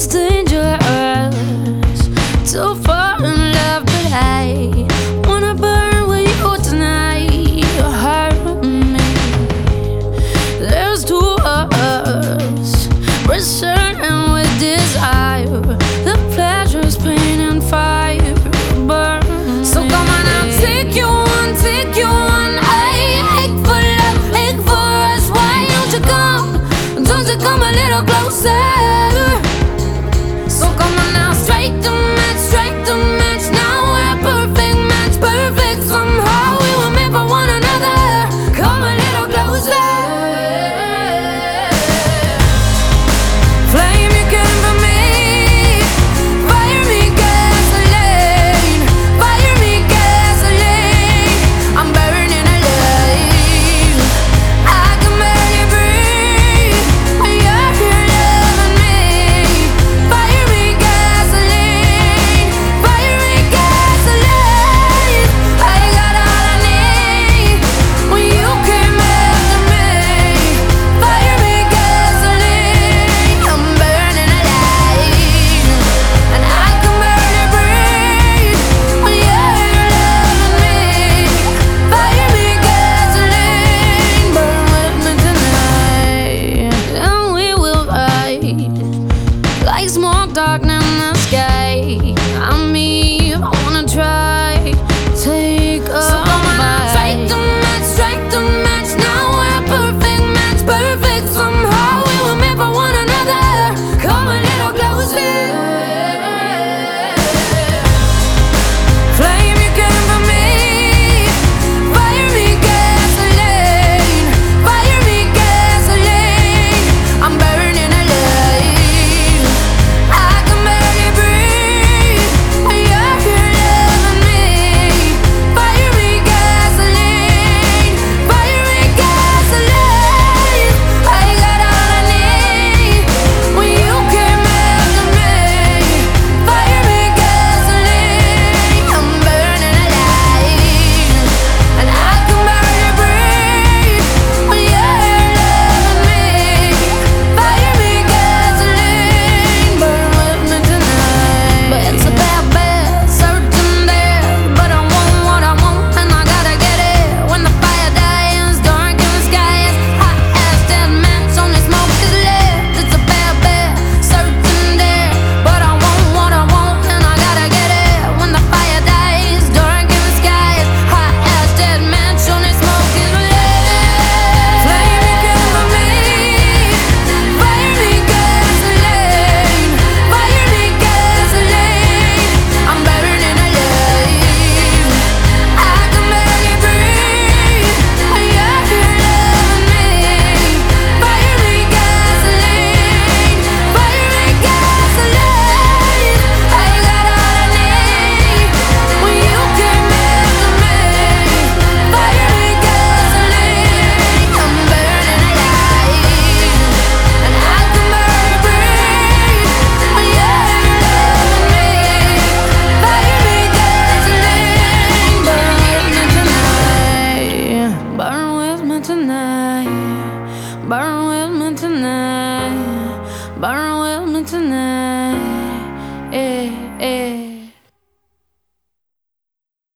it's dangerous to fall in love, but I wanna burn with you tonight. You hurt me. There's two of us, returning with desire. The pleasure's pain and fire burn. So come on, I'll take you on, take you on. I ache for love, ache for us. Why don't you come? Don't you come a little closer?